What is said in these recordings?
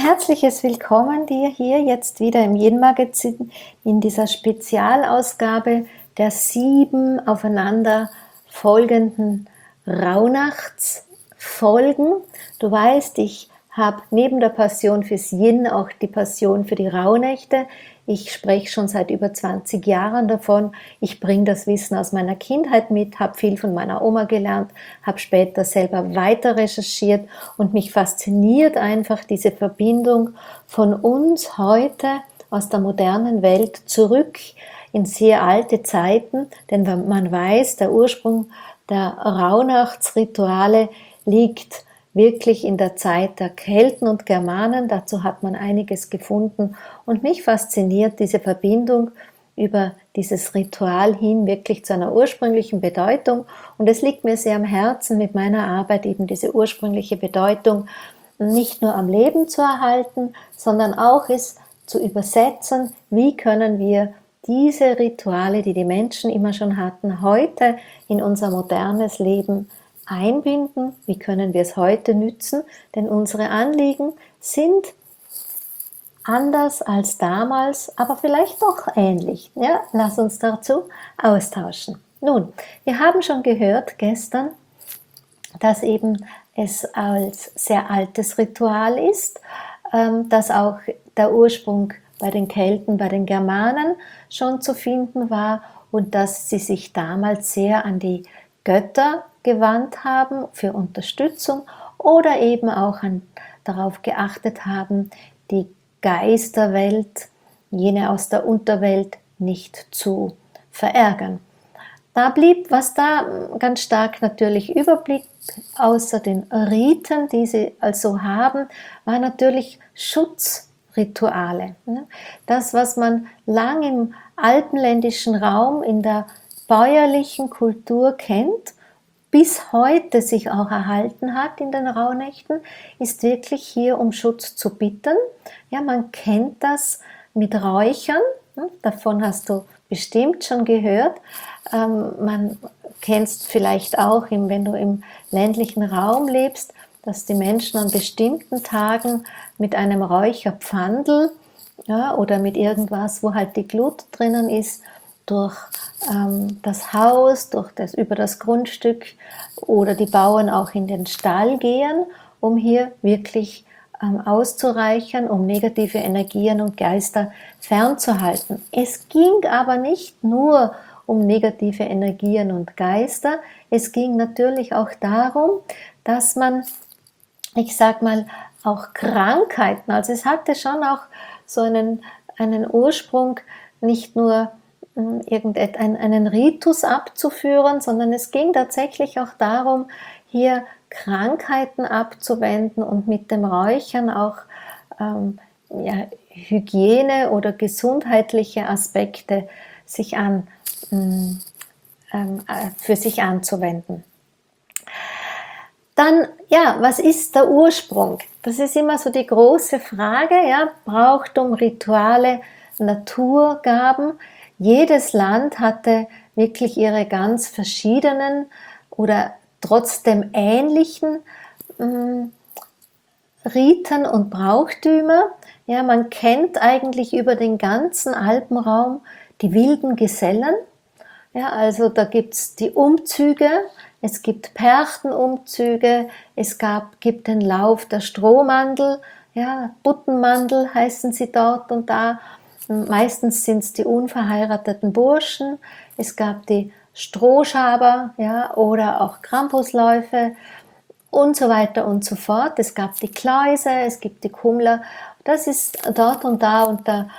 herzliches Willkommen dir hier jetzt wieder im Yin-Magazin in dieser Spezialausgabe der 7 aufeinander folgenden Rauhnachtsfolgen. Du weißt, ich habe neben der Passion fürs Yin auch die Passion für die Rauhnächte. Ich spreche schon seit über 20 Jahren davon. Ich bringe das Wissen aus meiner Kindheit mit, habe viel von meiner Oma gelernt, habe später selber weiter recherchiert und mich fasziniert einfach diese Verbindung von uns heute aus der modernen Welt zurück in sehr alte Zeiten, denn man weiß, der Ursprung der Rauhnachtsrituale liegt wirklich in der Zeit der Kelten und Germanen. Dazu hat man einiges gefunden und mich fasziniert diese Verbindung über dieses Ritual hin wirklich zu einer ursprünglichen Bedeutung, und es liegt mir sehr am Herzen, mit meiner Arbeit eben diese ursprüngliche Bedeutung nicht nur am Leben zu erhalten, sondern auch es zu übersetzen, wie können wir diese Rituale, die die Menschen immer schon hatten, heute in unser modernes Leben einbinden, wie können wir es heute nützen, denn unsere Anliegen sind anders als damals, aber vielleicht doch ähnlich. Ja, lass uns dazu austauschen. Nun, wir haben schon gehört gestern, dass eben es als sehr altes Ritual ist, dass auch der Ursprung bei den Kelten, bei den Germanen schon zu finden war und dass sie sich damals sehr an die Götter gewandt haben für Unterstützung oder eben auch darauf geachtet haben, die Geisterwelt, jene aus der Unterwelt, nicht zu verärgern. Was da ganz stark natürlich überblieb, außer den Riten, die sie also haben, war natürlich Schutzrituale. Das, was man lang im alpenländischen Raum in der bäuerlichen Kultur kennt, bis heute sich auch erhalten hat in den Rauhnächten, ist wirklich hier um Schutz zu bitten. Ja, man kennt das mit Räuchern, davon hast du bestimmt schon gehört. Man kennst vielleicht auch, wenn du im ländlichen Raum lebst, dass die Menschen an bestimmten Tagen mit einem Räucherpfandl, ja, oder mit irgendwas, wo halt die Glut drinnen ist, durch das Haus, über das Grundstück oder die Bauern auch in den Stall gehen, um hier wirklich auszureichern, um negative Energien und Geister fernzuhalten. Es ging aber nicht nur um negative Energien und Geister, es ging natürlich auch darum, dass man, ich sag mal, auch Krankheiten, also es hatte schon auch so einen Ursprung, nicht nur einen Ritus abzuführen, sondern es ging tatsächlich auch darum, hier Krankheiten abzuwenden und mit dem Räuchern auch Hygiene oder gesundheitliche Aspekte für sich anzuwenden. Dann, ja, was ist der Ursprung? Das ist immer so die große Frage, ja, Brauchtum, Rituale, Naturgaben. Jedes Land hatte wirklich ihre ganz verschiedenen oder trotzdem ähnlichen Riten und Brauchtümer. Ja, man kennt eigentlich über den ganzen Alpenraum die wilden Gesellen. Ja, also da gibt es die Umzüge, es gibt Perchtenumzüge, gibt den Lauf der Strohmandel, ja, Buttenmandel heißen sie dort und da. Meistens sind es die unverheirateten Burschen, es gab die Strohschaber, ja, oder auch Krampusläufe und so weiter und so fort. Es gab die Kleuse, es gibt die Kummler. Das ist dort und da unter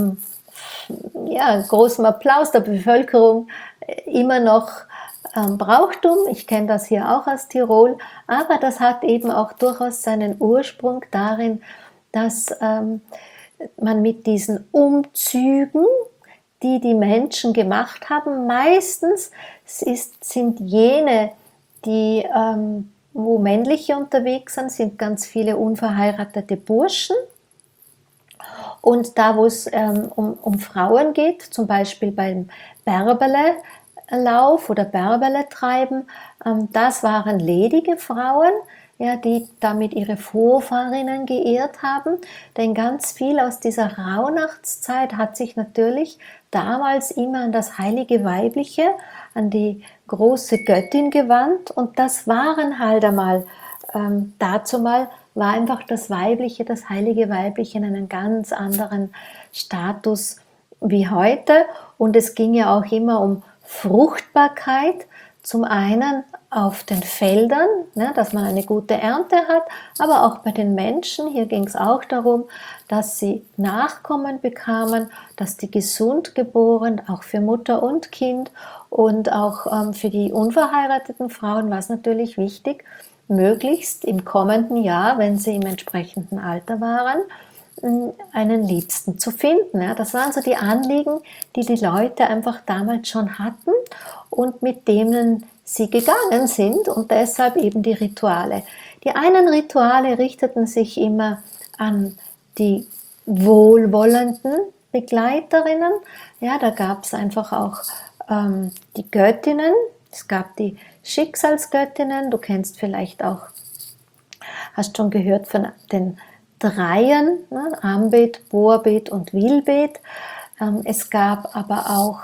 großem Applaus der Bevölkerung immer noch Brauchtum. Ich kenne das hier auch aus Tirol, aber das hat eben auch durchaus seinen Ursprung darin, dass man mit diesen Umzügen, die die Menschen gemacht haben, meistens sind jene, die wo männliche unterwegs sind ganz viele unverheiratete Burschen. Und da, wo es um Frauen geht, zum Beispiel beim Bärbele-Lauf oder Bärbele-Treiben, das waren ledige Frauen, ja, die damit ihre Vorfahrinnen geehrt haben. Denn ganz viel aus dieser Rauhnachtszeit hat sich natürlich damals immer an das heilige Weibliche, an die große Göttin gewandt. Und das waren halt einmal, dazu mal war einfach das Weibliche, das heilige Weibliche in einem ganz anderen Status wie heute. Und es ging ja auch immer um Fruchtbarkeit, zum einen auf den Feldern, ne, dass man eine gute Ernte hat, aber auch bei den Menschen. Hier ging es auch darum, dass sie Nachkommen bekamen, dass die gesund geboren, auch für Mutter und Kind, und auch für die unverheirateten Frauen war es natürlich wichtig, möglichst im kommenden Jahr, wenn sie im entsprechenden Alter waren, einen Liebsten zu finden. Ja, das waren so die Anliegen, die die Leute einfach damals schon hatten und mit denen sie gegangen sind, und deshalb eben die Rituale. Die einen Rituale richteten sich immer an die wohlwollenden Begleiterinnen. Ja, da gab es einfach auch die Göttinnen. Es gab die Schicksalsgöttinnen. Du kennst vielleicht auch, hast schon gehört von den Dreien, ne? Ambet, Boabet und Wilbet. Es gab aber auch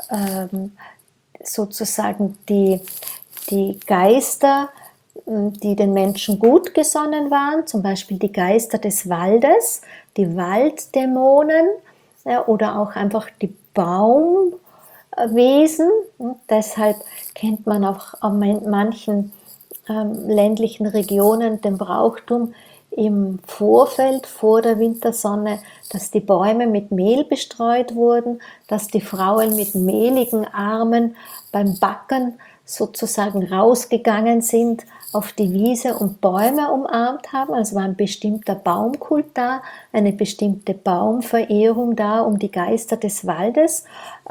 sozusagen die Geister, die den Menschen gut gesonnen waren, zum Beispiel die Geister des Waldes, die Walddämonen, ja, oder auch einfach die Baumwesen. Deshalb kennt man auch in manchen ländlichen Regionen den Brauchtum im Vorfeld, vor der Wintersonne, dass die Bäume mit Mehl bestreut wurden, dass die Frauen mit mehligen Armen beim Backen sozusagen rausgegangen sind auf die Wiese und Bäume umarmt haben. Also war ein bestimmter Baumkult da, eine bestimmte Baumverehrung da, um die Geister des Waldes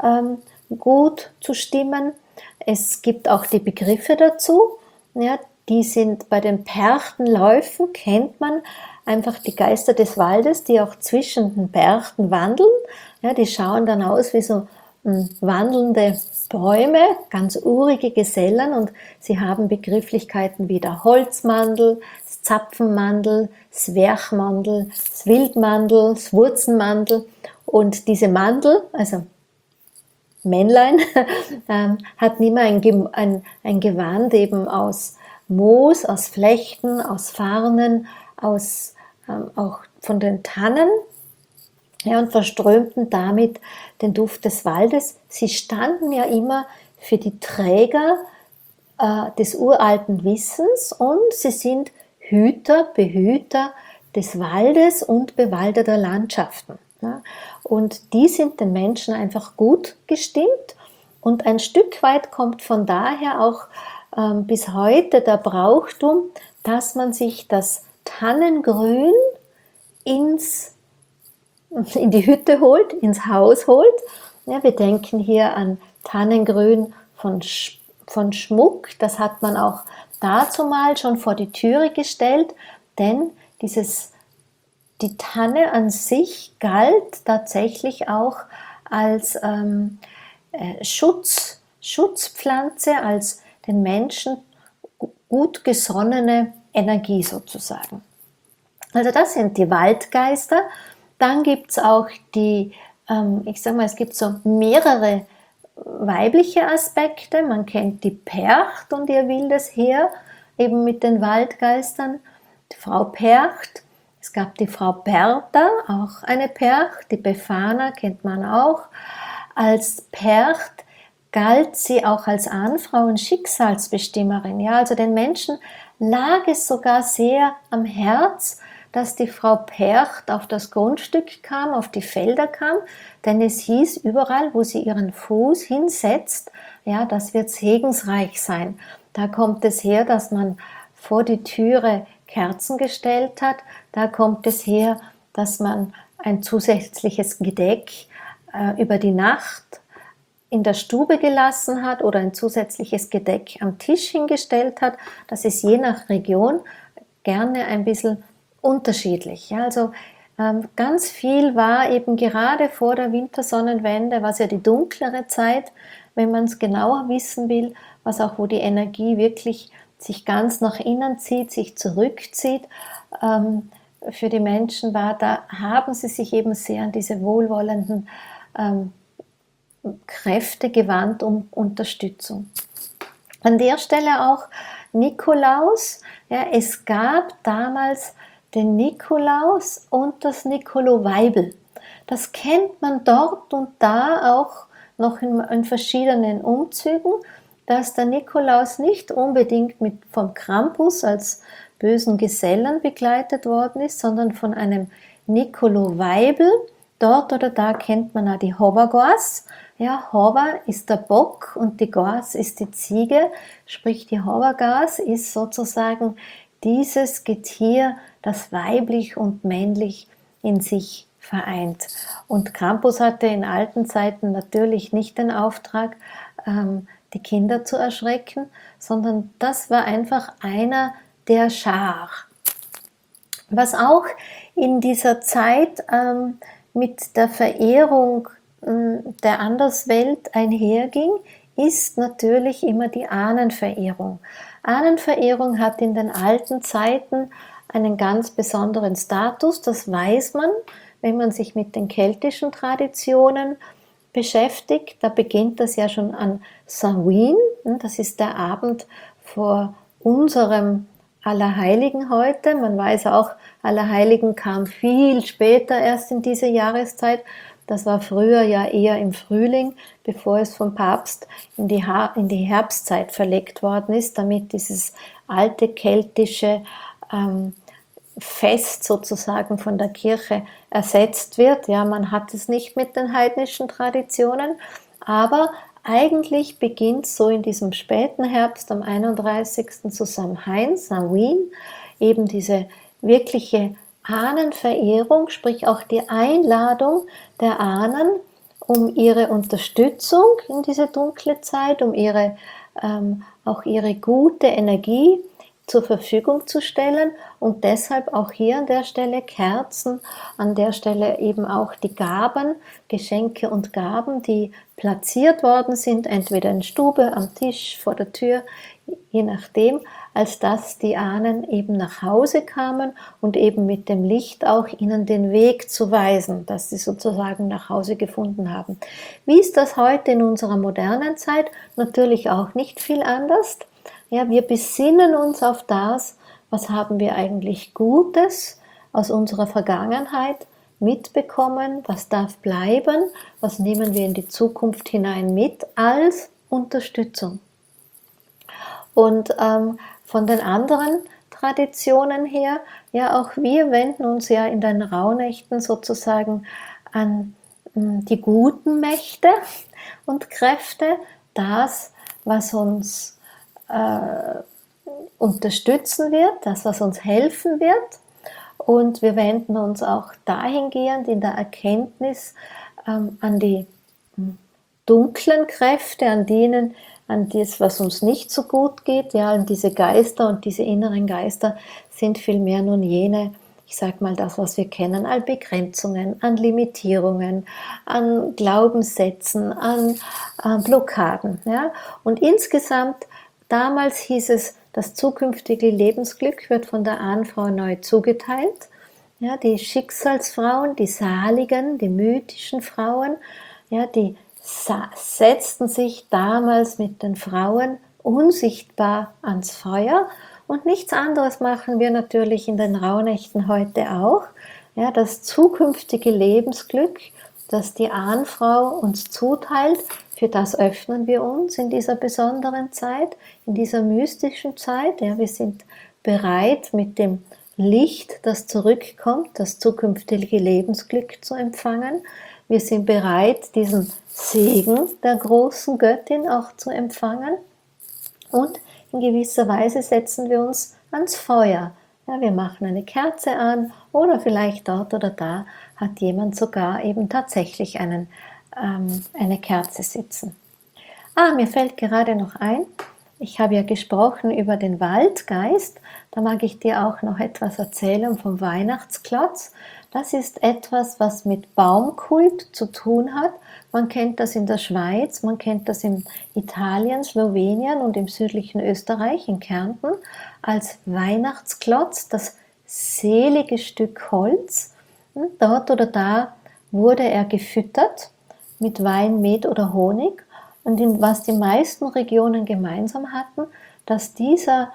gut zu stimmen. Es gibt auch die Begriffe dazu, ja, die sind bei den Perchtenläufen, kennt man einfach die Geister des Waldes, die auch zwischen den Perchten wandeln. Ja, die schauen dann aus wie so wandelnde Bäume, ganz urige Gesellen, und sie haben Begrifflichkeiten wie der Holzmandel, das Zapfenmandel, das Werchmandel, das Wildmandel, das Wurzenmandel. Und diese Mandel, also Männlein, hat immer ein Gewand eben aus Moos, aus Flechten, aus Farnen, auch von den Tannen, ja, und verströmten damit den Duft des Waldes. Sie standen ja immer für die Träger des uralten Wissens, und sie sind Hüter, Behüter des Waldes und bewaldeter Landschaften. Ja. Und die sind den Menschen einfach gut gestimmt, und ein Stück weit kommt von daher auch bis heute der Brauchtum, dass man sich das Tannengrün in die Hütte holt, ins Haus holt. Ja, wir denken hier an Tannengrün von Schmuck. Das hat man auch dazu mal schon vor die Türe gestellt, denn die Tanne an sich galt tatsächlich auch als Schutzpflanze, als den Menschen gut gesonnene Energie sozusagen. Also das sind die Waldgeister. Dann gibt es auch ich sage mal, es gibt so mehrere weibliche Aspekte. Man kennt die Percht und ihr wildes Heer, eben mit den Waldgeistern. Die Frau Percht, es gab die Frau Bertha, auch eine Percht. Die Befana kennt man auch. Als Percht galt sie auch als Ahnfrau und Schicksalsbestimmerin. Ja, also den Menschen lag es sogar sehr am Herz, dass die Frau Percht auf das Grundstück kam, auf die Felder kam, denn es hieß überall, wo sie ihren Fuß hinsetzt, ja, das wird segensreich sein. Da kommt es her, dass man vor die Türe Kerzen gestellt hat, da kommt es her, dass man ein zusätzliches Gedeck über die Nacht in der Stube gelassen hat oder ein zusätzliches Gedeck am Tisch hingestellt hat. Das ist je nach Region gerne ein bisschen unterschiedlich. Ja, also ganz viel war eben gerade vor der Wintersonnenwende, was ja die dunklere Zeit, wenn man es genauer wissen will, was auch wo die Energie wirklich sich ganz nach innen zieht, sich zurückzieht, für die Menschen war, da haben sie sich eben sehr an diese wohlwollenden Kräfte gewandt um Unterstützung. An der Stelle auch Nikolaus. Ja, es gab damals den Nikolaus und das Nikolo-Weibel. Das kennt man dort und da auch noch in verschiedenen Umzügen, dass der Nikolaus nicht unbedingt vom Krampus als bösen Gesellen begleitet worden ist, sondern von einem Nikolo-Weibel. Dort oder da kennt man auch die Hobbergors. Ja, Hobber ist der Bock und die Gors ist die Ziege, sprich die Hobbergors ist sozusagen dieses Getier, das weiblich und männlich in sich vereint. Und Krampus hatte in alten Zeiten natürlich nicht den Auftrag, die Kinder zu erschrecken, sondern das war einfach einer der Schar. Was auch in dieser Zeit mit der Verehrung der Anderswelt einherging, ist natürlich immer die Ahnenverehrung. Ahnenverehrung hat in den alten Zeiten einen ganz besonderen Status, das weiß man, wenn man sich mit den keltischen Traditionen beschäftigt. Da beginnt das ja schon an Samhain, das ist der Abend vor unserem Allerheiligen heute. Man weiß auch, Allerheiligen kam viel später erst in diese Jahreszeit. Das war früher ja eher im Frühling, bevor es vom Papst in die Herbstzeit verlegt worden ist, damit dieses alte keltische Fest sozusagen von der Kirche ersetzt wird. Ja, man hat es nicht mit den heidnischen Traditionen, aber eigentlich beginnt so in diesem späten Herbst am 31. zu Samhain, eben diese wirkliche Ahnenverehrung, sprich auch die Einladung der Ahnen, um ihre Unterstützung in diese dunkle Zeit, um auch ihre gute Energie zur Verfügung zu stellen und deshalb auch hier an der Stelle Kerzen, an der Stelle eben auch die Gaben, Geschenke und Gaben, die platziert worden sind, entweder in Stube, am Tisch, vor der Tür, je nachdem, als dass die Ahnen eben nach Hause kamen und eben mit dem Licht auch ihnen den Weg zu weisen, dass sie sozusagen nach Hause gefunden haben. Wie ist das heute in unserer modernen Zeit? Natürlich auch nicht viel anders. Ja, wir besinnen uns auf das, was haben wir eigentlich Gutes aus unserer Vergangenheit mitbekommen, was darf bleiben, was nehmen wir in die Zukunft hinein mit als Unterstützung. Und von den anderen Traditionen her, ja auch wir wenden uns ja in den Rauhnächten sozusagen an die guten Mächte und Kräfte, das, was uns unterstützen wird, das, was uns helfen wird. Und wir wenden uns auch dahingehend in der Erkenntnis an die dunklen Kräfte, an das, was uns nicht so gut geht. Ja, und diese Geister und diese inneren Geister sind vielmehr nun jene, ich sage mal das, was wir kennen, an Begrenzungen, an Limitierungen, an Glaubenssätzen, an Blockaden. Ja. Und insgesamt, damals hieß es, das zukünftige Lebensglück wird von der Ahnfrau neu zugeteilt. Ja, die Schicksalsfrauen, die Saligen, die mythischen Frauen, ja, die setzten sich damals mit den Frauen unsichtbar ans Feuer. Und nichts anderes machen wir natürlich in den Rauhnächten heute auch. Ja, das zukünftige Lebensglück, das die Ahnfrau uns zuteilt, für das öffnen wir uns in dieser besonderen Zeit, in dieser mystischen Zeit. Ja, wir sind bereit, mit dem Licht, das zurückkommt, das zukünftige Lebensglück zu empfangen. Wir sind bereit, diesen Segen der großen Göttin auch zu empfangen. Und in gewisser Weise setzen wir uns ans Feuer. Ja, wir machen eine Kerze an oder vielleicht dort oder da hat jemand sogar eben tatsächlich eine Kerze sitzen. Mir fällt gerade noch ein, Ich habe ja gesprochen über den Waldgeist, da mag ich dir auch noch etwas erzählen vom Weihnachtsklotz. Das ist etwas, was mit Baumkult zu tun hat. Man kennt das in der Schweiz, man kennt das in Italien, Slowenien und im südlichen Österreich, in Kärnten, als Weihnachtsklotz, das selige Stück Holz. Dort oder da wurde er gefüttert mit Wein, Met oder Honig. Und was die meisten Regionen gemeinsam hatten, dass dieser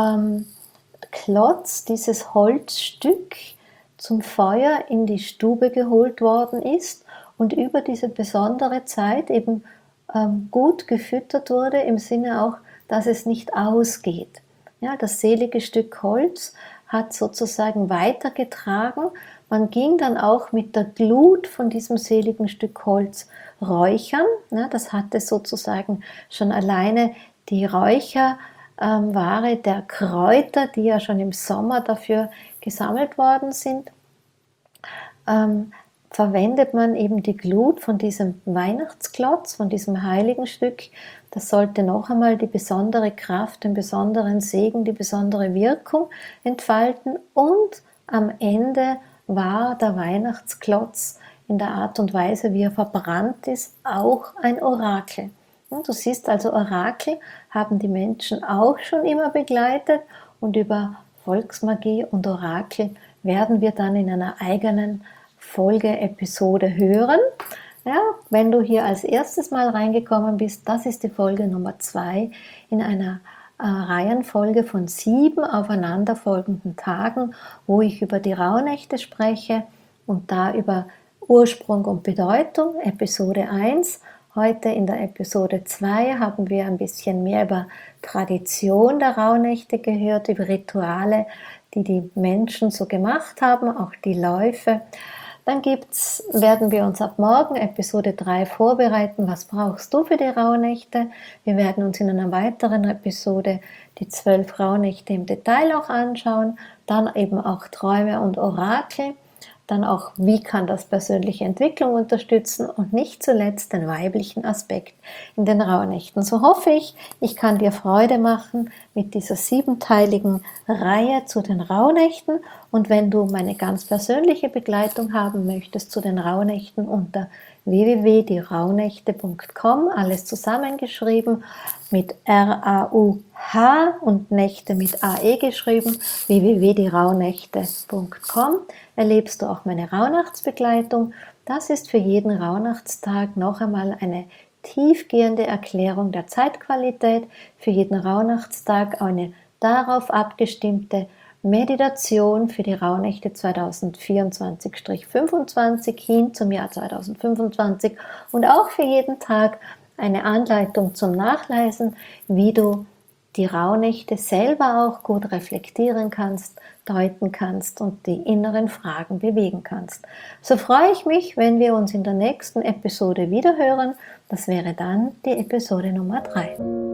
Klotz, dieses Holzstück zum Feuer in die Stube geholt worden ist und über diese besondere Zeit eben gut gefüttert wurde, im Sinne auch, dass es nicht ausgeht. Ja, das selige Stück Holz hat sozusagen weitergetragen. Man ging dann auch mit der Glut von diesem seligen Stück Holz räuchern. Ja, das hatte sozusagen schon alleine die Räucherware der Kräuter, die ja schon im Sommer dafür gesammelt worden sind, verwendet man eben die Glut von diesem Weihnachtsklotz, von diesem heiligen Stück. Das sollte noch einmal die besondere Kraft, den besonderen Segen, die besondere Wirkung entfalten. Und am Ende war der Weihnachtsklotz in der Art und Weise, wie er verbrannt ist, auch ein Orakel. Du siehst also, Orakel haben die Menschen auch schon immer begleitet, und über Volksmagie und Orakel werden wir dann in einer eigenen Folge-Episode hören. Ja, wenn du hier als erstes mal reingekommen bist, das ist die Folge Nummer 2 in einer Reihenfolge von 7 aufeinanderfolgenden Tagen, wo ich über die Rauhnächte spreche und da über Ursprung und Bedeutung, Episode 1. Heute in der Episode 2 haben wir ein bisschen mehr über Tradition der Rauhnächte gehört, über Rituale, die die Menschen so gemacht haben, auch die Läufe. Dann werden wir uns ab morgen Episode 3 vorbereiten, was brauchst du für die Rauhnächte. Wir werden uns in einer weiteren Episode die 12 Rauhnächte im Detail auch anschauen, dann eben auch Träume und Orakel, dann auch, wie kann das persönliche Entwicklung unterstützen und nicht zuletzt den weiblichen Aspekt in den Rauhnächten. So hoffe ich, ich kann dir Freude machen mit dieser 7-teiligen Reihe zu den Rauhnächten, und wenn du meine ganz persönliche Begleitung haben möchtest zu den Rauhnächten unter www.dierauhnächte.com, alles zusammengeschrieben mit R-A-U-H und Nächte mit A-E geschrieben, www.dierauhnächte.com, erlebst du auch meine Rauhnachtsbegleitung. Das ist für jeden Rauhnachtstag noch einmal eine tiefgehende Erklärung der Zeitqualität, für jeden Rauhnachtstag eine darauf abgestimmte Meditation für die Rauhnächte 2024-25 hin zum Jahr 2025 und auch für jeden Tag eine Anleitung zum Nachlesen, wie du die Rauhnächte selber auch gut reflektieren kannst, deuten kannst und die inneren Fragen bewegen kannst. So freue ich mich, wenn wir uns in der nächsten Episode wiederhören. Das wäre dann die Episode Nummer 3.